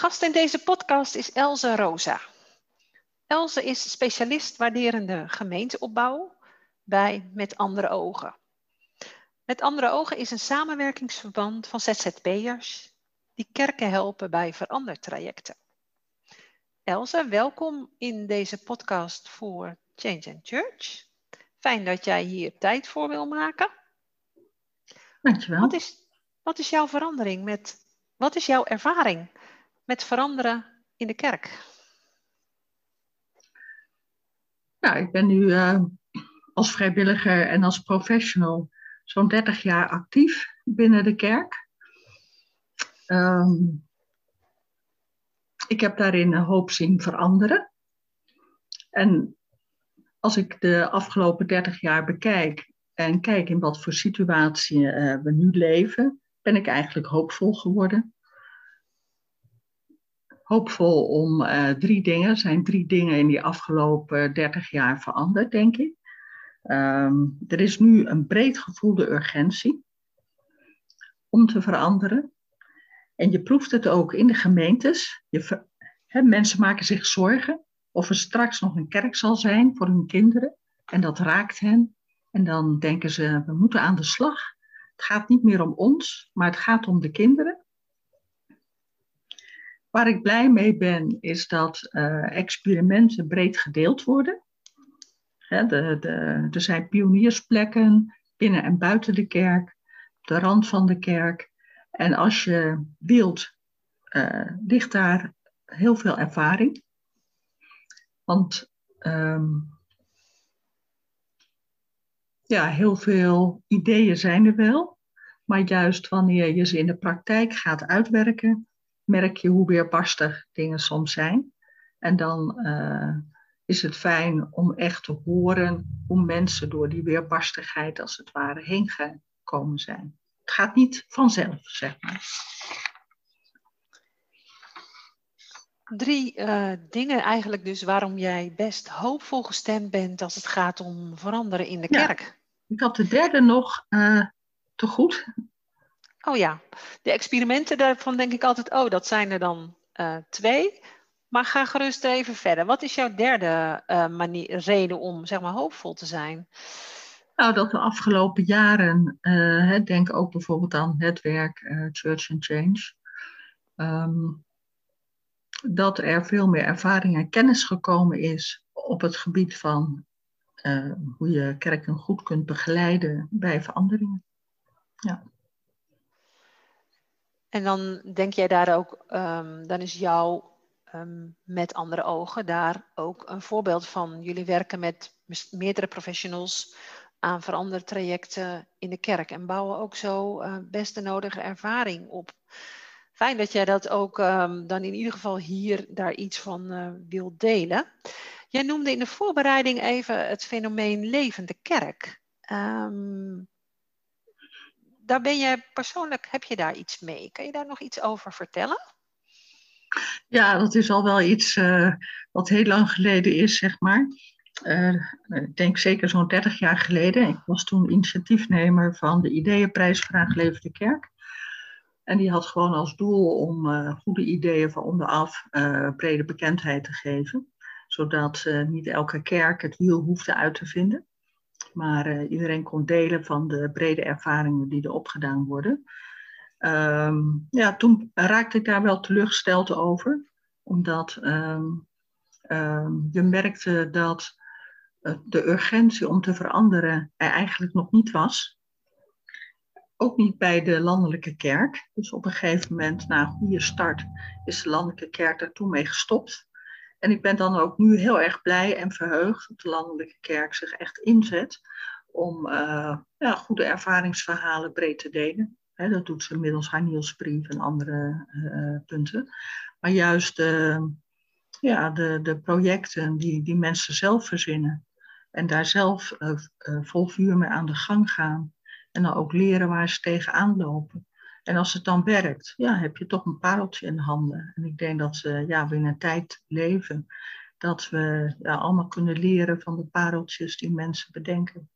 gast in deze podcast is Else Rosa. Else is specialist waarderende gemeenteopbouw bij Met Andere Ogen. Met Andere Ogen is een samenwerkingsverband van ZZP'ers die kerken helpen bij verandertrajecten. Else, welkom in deze podcast voor Change and Church. Fijn dat jij hier tijd voor wil maken. Dankjewel. Wat is jouw verandering wat is jouw ervaring met veranderen in de kerk? Nou, ik ben nu als vrijwilliger en als professional zo'n 30 jaar actief binnen de kerk. Ik heb daarin een hoop zien veranderen. En als ik de afgelopen 30 jaar bekijk en kijk in wat voor situatie we nu leven, ben ik eigenlijk hoopvol geworden. Hoopvol om 3 dingen. Er zijn 3 dingen in die afgelopen 30 jaar veranderd, denk ik. Er is nu een breed gevoelde urgentie om te veranderen. En je proeft het ook in de gemeentes. Mensen maken zich zorgen of er straks nog een kerk zal zijn voor hun kinderen. En dat raakt hen. En dan denken ze, we moeten aan de slag. Het gaat niet meer om ons, maar het gaat om de kinderen. Waar ik blij mee ben, is dat experimenten breed gedeeld worden. Er zijn pioniersplekken binnen en buiten de kerk, op de rand van de kerk. En als je wilt, ligt daar heel veel ervaring. Want heel veel ideeën zijn er wel. Maar juist wanneer je ze in de praktijk gaat uitwerken, merk je hoe weerbarstig dingen soms zijn. En dan is het fijn om echt te horen hoe mensen door die weerbarstigheid als het ware heen gekomen zijn. Het gaat niet vanzelf, zeg maar. 3 dingen eigenlijk dus waarom jij best hoopvol gestemd bent als het gaat om veranderen in de kerk. Ik had de derde nog te goed. Oh ja, de experimenten daarvan denk ik altijd, dat zijn er dan 2. Maar ga gerust even verder. Wat is jouw derde reden om zeg maar hoopvol te zijn? Nou, dat de afgelopen jaren, denk ook bijvoorbeeld aan het netwerk Church and Change, dat er veel meer ervaring en kennis gekomen is op het gebied van hoe je kerken goed kunt begeleiden bij veranderingen. Ja. En dan denk jij daar ook, dan is jouw Met Andere Ogen daar ook een voorbeeld van. Jullie werken met meerdere professionals aan verandertrajecten in de kerk en bouwen ook zo best de nodige ervaring op. Fijn dat jij dat ook dan in ieder geval hier daar iets van wilt delen. Jij noemde in de voorbereiding even het fenomeen levende kerk. Daar ben jij persoonlijk, heb je daar iets mee? Kan je daar nog iets over vertellen? Ja, dat is al wel iets wat heel lang geleden is, zeg maar. Ik denk zeker zo'n 30 jaar geleden. Ik was toen initiatiefnemer van de Ideeënprijsvraag Levende Kerk. En die had gewoon als doel om goede ideeën van onderaf brede bekendheid te geven. Zodat niet elke kerk het wiel hoefde uit te vinden. Maar iedereen kon delen van de brede ervaringen die er opgedaan worden. Toen raakte ik daar wel teleurgesteld over. Omdat je merkte dat de urgentie om te veranderen er eigenlijk nog niet was. Ook niet bij de landelijke kerk. Dus op een gegeven moment, na een goede start, is de landelijke kerk er toen mee gestopt. En ik ben dan ook nu heel erg blij en verheugd dat de landelijke kerk zich echt inzet om goede ervaringsverhalen breed te delen. Dat doet ze middels haar nieuwsbrief en andere punten. Maar juist de projecten die mensen zelf verzinnen en daar zelf vol vuur mee aan de gang gaan. En dan ook leren waar ze tegenaan lopen. En als het dan werkt, heb je toch een pareltje in handen. En ik denk dat we in een tijd leven dat we allemaal kunnen leren van de pareltjes die mensen bedenken.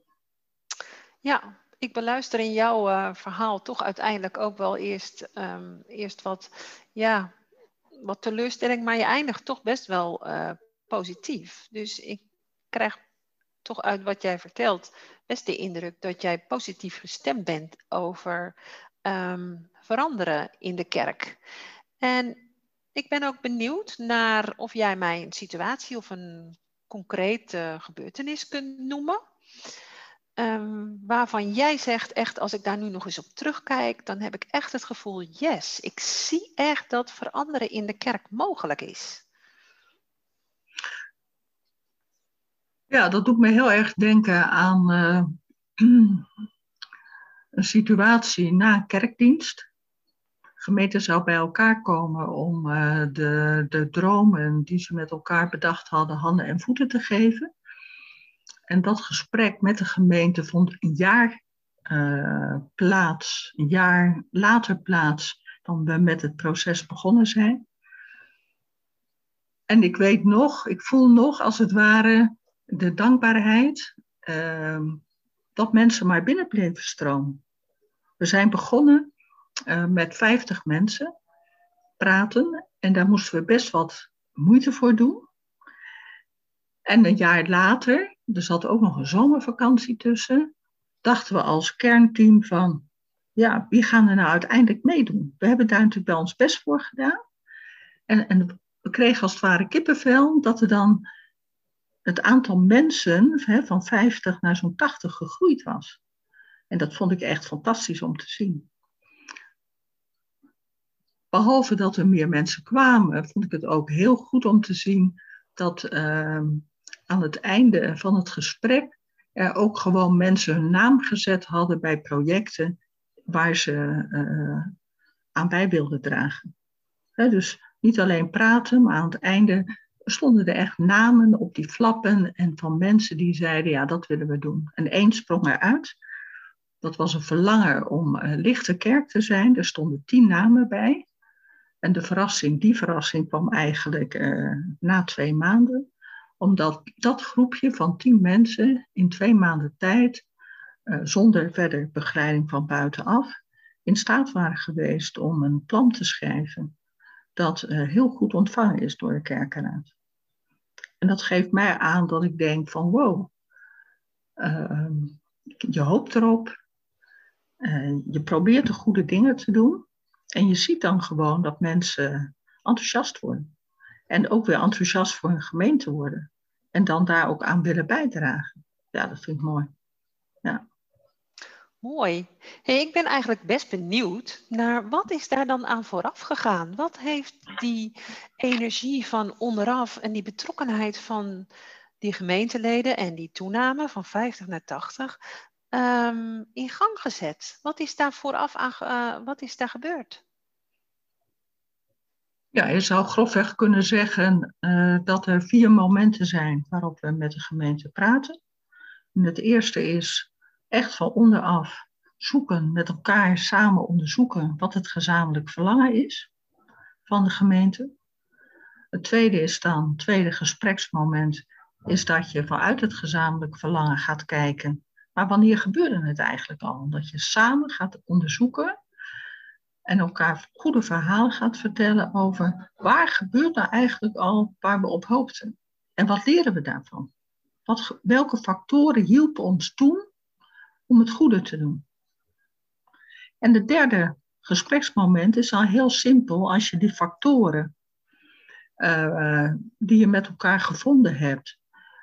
Ja, ik beluister in jouw verhaal toch uiteindelijk ook wel eerst wat wat teleurstelling, maar je eindigt toch best wel positief. Dus ik krijg toch uit wat jij vertelt best de indruk dat jij positief gestemd bent over veranderen in de kerk. En ik ben ook benieuwd naar of jij mij een situatie of een concrete gebeurtenis kunt noemen. Waarvan jij zegt, echt, als ik daar nu nog eens op terugkijk, dan heb ik echt het gevoel, yes, ik zie echt dat veranderen in de kerk mogelijk is. Ja, dat doet me heel erg denken aan een situatie na kerkdienst. De gemeente zou bij elkaar komen om de dromen die ze met elkaar bedacht hadden, handen en voeten te geven. En dat gesprek met de gemeente vond een jaar plaats, een jaar later plaats dan we met het proces begonnen zijn. En ik weet nog, ik voel nog als het ware de dankbaarheid dat mensen maar binnen bleven stromen. We zijn begonnen met 50 mensen praten en daar moesten we best wat moeite voor doen. En een jaar later, er zat ook nog een zomervakantie tussen, dachten we als kernteam van, ja, wie gaan er nou uiteindelijk meedoen? We hebben daar natuurlijk bij ons best voor gedaan. En we kregen als het ware kippenvel dat er dan het aantal mensen van 50 naar zo'n 80 gegroeid was. En dat vond ik echt fantastisch om te zien. Behalve dat er meer mensen kwamen, vond ik het ook heel goed om te zien dat aan het einde van het gesprek er ook gewoon mensen hun naam gezet hadden bij projecten waar ze aan bij wilden dragen. Dus niet alleen praten, maar aan het einde stonden er echt namen op die flappen en van mensen die zeiden, ja, dat willen we doen. En één sprong eruit. Dat was een verlanger om lichte kerk te zijn. Er stonden 10 namen bij. En die verrassing kwam eigenlijk na 2 maanden. Omdat dat groepje van 10 mensen in 2 maanden tijd, zonder verder begeleiding van buitenaf, in staat waren geweest om een plan te schrijven dat heel goed ontvangen is door de kerkenraad. En dat geeft mij aan dat ik denk van wow, je hoopt erop, je probeert de goede dingen te doen en je ziet dan gewoon dat mensen enthousiast worden. En ook weer enthousiast voor hun gemeente worden. En dan daar ook aan willen bijdragen. Ja, dat vind ik mooi. Ja. Mooi. Hey, ik ben eigenlijk best benieuwd naar wat is daar dan aan vooraf gegaan? Wat heeft die energie van onderaf en die betrokkenheid van die gemeenteleden en die toename van 50 naar 80 in gang gezet? Wat is daar vooraf wat is daar gebeurd? Ja, je zou grofweg kunnen zeggen dat er 4 momenten zijn waarop we met de gemeente praten. En het eerste is echt van onderaf zoeken, met elkaar samen onderzoeken wat het gezamenlijk verlangen is van de gemeente. Het tweede is dan, het tweede gespreksmoment, is dat je vanuit het gezamenlijk verlangen gaat kijken. Maar wanneer gebeurde het eigenlijk al? Dat je samen gaat onderzoeken en elkaar goede verhalen gaat vertellen over waar gebeurt nou eigenlijk al waar we op hoopten. En wat leren we daarvan? Welke factoren hielpen ons toen om het goede te doen? En het derde gespreksmoment is al heel simpel als je die factoren die je met elkaar gevonden hebt,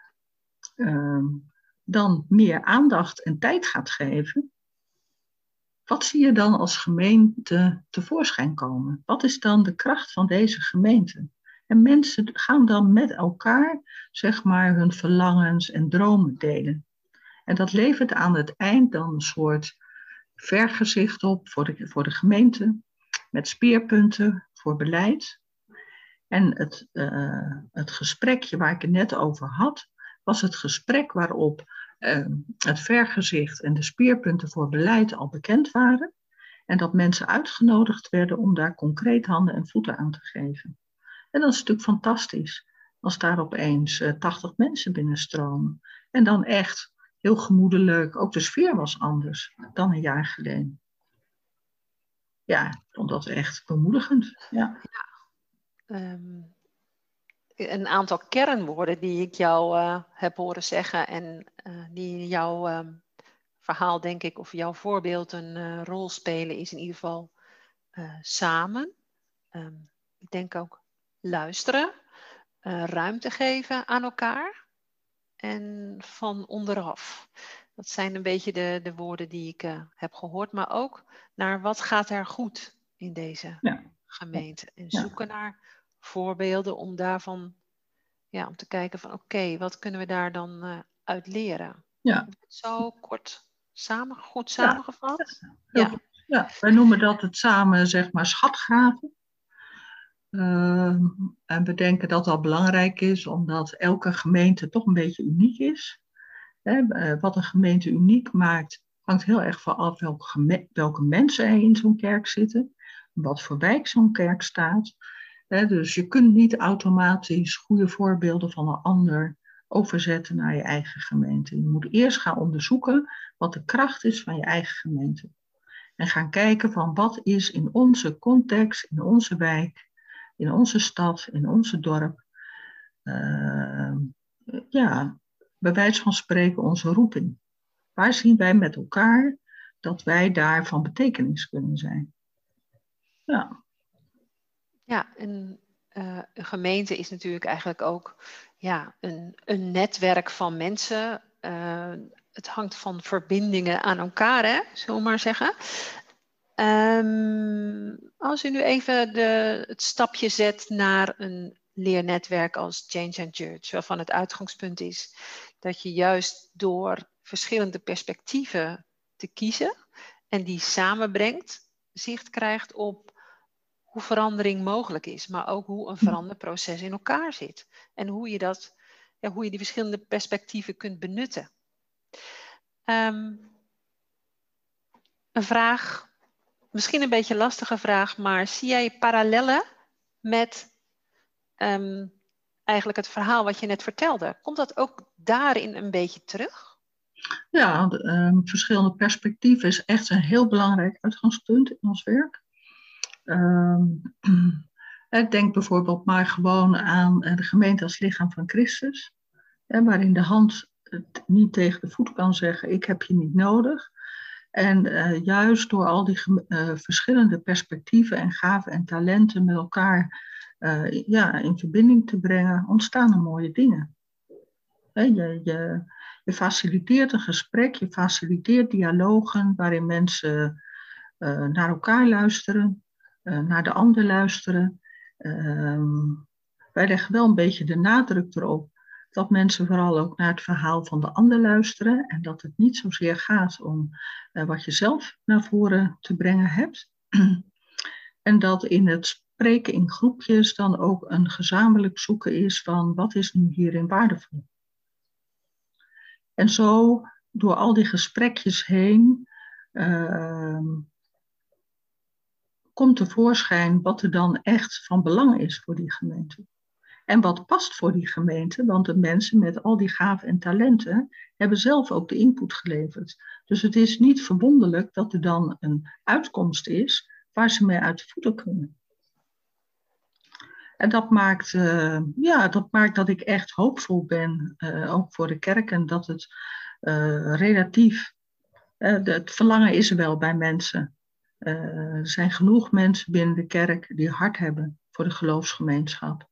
dan meer aandacht en tijd gaat geven. Wat zie je dan als gemeente tevoorschijn komen? Wat is dan de kracht van deze gemeente? En mensen gaan dan met elkaar, zeg maar, hun verlangens en dromen delen. En dat levert aan het eind dan een soort vergezicht op voor de gemeente, met speerpunten voor beleid. En het gesprekje waar ik het net over had, was het gesprek waarop het vergezicht en de speerpunten voor beleid al bekend waren. En dat mensen uitgenodigd werden om daar concreet handen en voeten aan te geven. En dat is natuurlijk fantastisch als daar opeens 80 mensen binnenstromen. En dan echt heel gemoedelijk, ook de sfeer was anders dan een jaar geleden. Ja, ik vond dat echt bemoedigend. Ja. een aantal kernwoorden die ik jou heb horen zeggen en die in jouw verhaal, denk ik, of jouw voorbeeld een rol spelen, is in ieder geval samen. Ik denk ook luisteren, ruimte geven aan elkaar en van onderaf. Dat zijn een beetje de woorden die ik heb gehoord, maar ook naar wat gaat er goed in deze gemeente. En zoeken naar voorbeelden om daarvan, om te kijken van oké, wat kunnen we daar dan uit leren? Ja. Zo kort goed samengevat? Ja, wij noemen dat het samen, zeg maar, schatgraven. En we denken dat dat belangrijk is, omdat elke gemeente toch een beetje uniek is. Wat een gemeente uniek maakt, hangt heel erg van af welke mensen er in zo'n kerk zitten, wat voor wijk zo'n kerk staat. Dus je kunt niet automatisch goede voorbeelden van een ander overzetten naar je eigen gemeente. Je moet eerst gaan onderzoeken wat de kracht is van je eigen gemeente. En gaan kijken van wat is in onze context, in onze wijk, in onze stad, in onze dorp, bij wijze van spreken onze roeping. Waar zien wij met elkaar dat wij daar van betekenis kunnen zijn? Ja, en een gemeente is natuurlijk eigenlijk ook een netwerk van mensen. Het hangt van verbindingen aan elkaar, hè, zullen we maar zeggen. Als u nu even het stapje zet naar een leernetwerk als Change and Church, waarvan het uitgangspunt is dat je juist door verschillende perspectieven te kiezen en die samenbrengt, zicht krijgt op hoe verandering mogelijk is, maar ook hoe een veranderproces in elkaar zit. En hoe je die verschillende perspectieven kunt benutten. Een vraag, misschien een beetje een lastige vraag, maar zie jij parallellen met eigenlijk het verhaal wat je net vertelde? Komt dat ook daarin een beetje terug? Ja, verschillende perspectieven is echt een heel belangrijk uitgangspunt in ons werk. Denk bijvoorbeeld maar gewoon aan de gemeente als lichaam van Christus, waarin de hand het niet tegen de voet kan zeggen, ik heb je niet nodig. En juist door al die verschillende perspectieven en gaven en talenten met elkaar in verbinding te brengen, ontstaan er mooie dingen. Je faciliteert een gesprek, je faciliteert dialogen waarin mensen naar elkaar luisteren, naar de ander luisteren. Wij leggen wel een beetje de nadruk erop dat mensen vooral ook naar het verhaal van de ander luisteren en dat het niet zozeer gaat om wat je zelf naar voren te brengen hebt. En dat in het spreken in groepjes dan ook een gezamenlijk zoeken is van wat is nu hierin waardevol. En zo, door al die gesprekjes heen, komt tevoorschijn wat er dan echt van belang is voor die gemeente. En wat past voor die gemeente, want de mensen met al die gaven en talenten hebben zelf ook de input geleverd. Dus het is niet verwonderlijk dat er dan een uitkomst is waar ze mee uit de voeten kunnen. En dat maakt dat ik echt hoopvol ben, ook voor de kerk, en dat het relatief, het verlangen is er wel bij mensen. Er zijn genoeg mensen binnen de kerk die hart hebben voor de geloofsgemeenschap.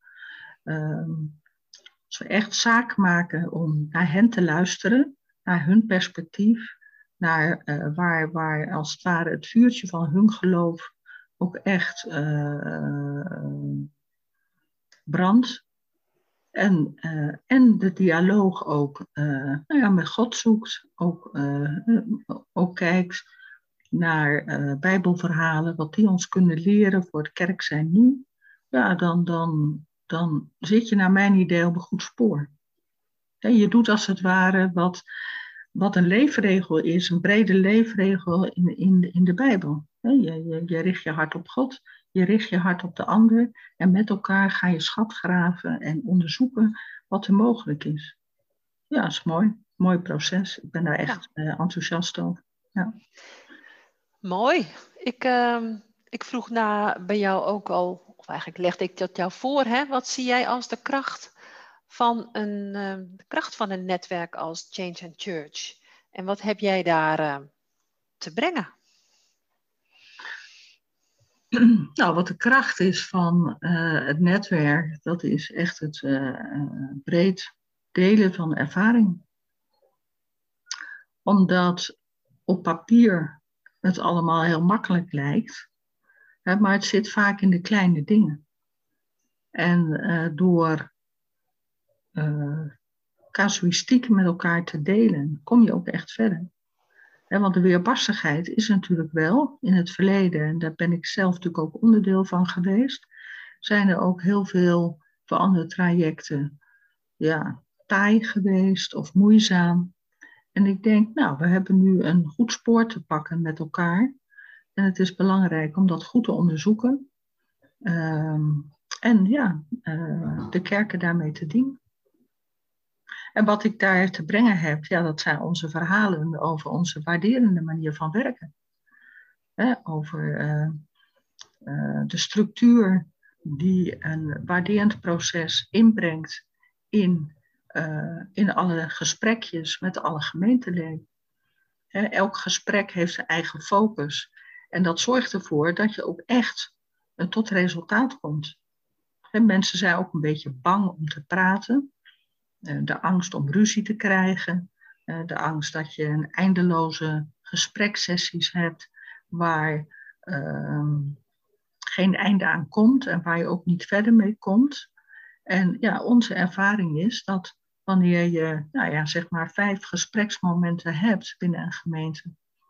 Als we echt zaak maken om naar hen te luisteren, naar hun perspectief, naar waar als het ware het vuurtje van hun geloof ook echt brandt. En de dialoog ook met God zoekt, ook kijkt naar Bijbelverhalen, wat die ons kunnen leren voor het kerk zijn nu. Ja, dan zit je naar mijn idee op een goed spoor. Je doet als het ware wat een leefregel is, een brede leefregel in de Bijbel. Je richt je hart op God, je richt je hart op de ander en met elkaar ga je schat graven en onderzoeken wat er mogelijk is. Ja, dat is mooi. Mooi proces. Ik ben daar echt enthousiast over. Ja. Mooi. Ik vroeg bij jou ook al of eigenlijk legde ik dat jou voor, hè? Wat zie jij als de kracht van een netwerk als Change and Church? En wat heb jij daar te brengen? Nou, wat de kracht is van het netwerk, dat is echt het breed delen van ervaring. Omdat op papier het allemaal heel makkelijk lijkt, hè, maar het zit vaak in de kleine dingen. En door casuïstiek met elkaar te delen, kom je ook echt verder. Want de weerbarstigheid is natuurlijk wel in het verleden, en daar ben ik zelf natuurlijk ook onderdeel van geweest, zijn er ook heel veel veranderde trajecten taai geweest of moeizaam. En ik denk, nou, we hebben nu een goed spoor te pakken met elkaar. En het is belangrijk om dat goed te onderzoeken. De kerken daarmee te dienen. En wat ik daar te brengen heb, dat zijn onze verhalen over onze waarderende manier van werken. Over de structuur die een waarderend proces inbrengt in alle gesprekjes met alle gemeenteleden. Elk gesprek heeft zijn eigen focus. En dat zorgt ervoor dat je ook echt tot resultaat komt. Mensen zijn ook een beetje bang om te praten. De angst om ruzie te krijgen. De angst dat je een eindeloze gesprekssessies hebt waar geen einde aan komt en waar je ook niet verder mee komt. En onze ervaring is dat wanneer je zeg maar 5 gespreksmomenten hebt binnen een gemeente,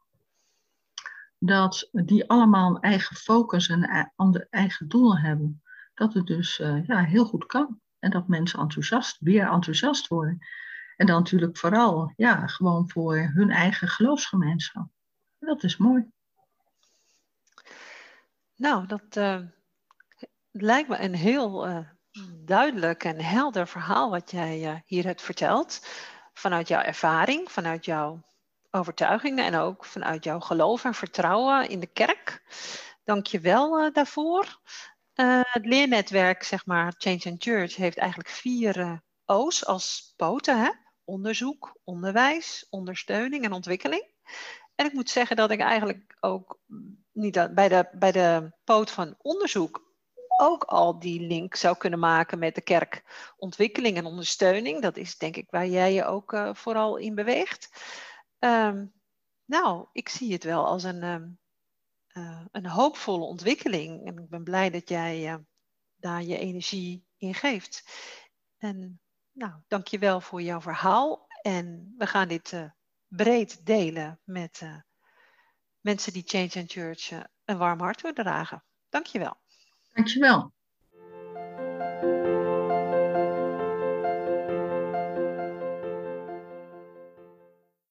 dat die allemaal een eigen focus en een ander eigen doel hebben. Dat het dus heel goed kan. En dat mensen weer enthousiast worden. En dan natuurlijk vooral gewoon voor hun eigen geloofsgemeenschap. En dat is mooi. Nou, dat lijkt me een heel duidelijk en helder verhaal wat jij hier hebt verteld. Vanuit jouw ervaring, vanuit jouw overtuigingen en ook vanuit jouw geloof en vertrouwen in de kerk. Dank je wel daarvoor. Het leernetwerk, zeg maar, Change and Church, heeft eigenlijk 4 O's als poten. Hè? Onderzoek, onderwijs, ondersteuning en ontwikkeling. En ik moet zeggen dat ik eigenlijk ook niet bij de poot van onderzoek ook al die link zou kunnen maken met de kerk. Ontwikkeling en ondersteuning, dat is denk ik waar jij je ook vooral in beweegt. Nou, ik zie het wel als een hoopvolle ontwikkeling. En ik ben blij dat jij daar je energie in geeft. En nou, dank je wel voor jouw verhaal. En we gaan dit breed delen met mensen die Change and Church een warm hart willen dragen. Dank je wel. Dank je wel.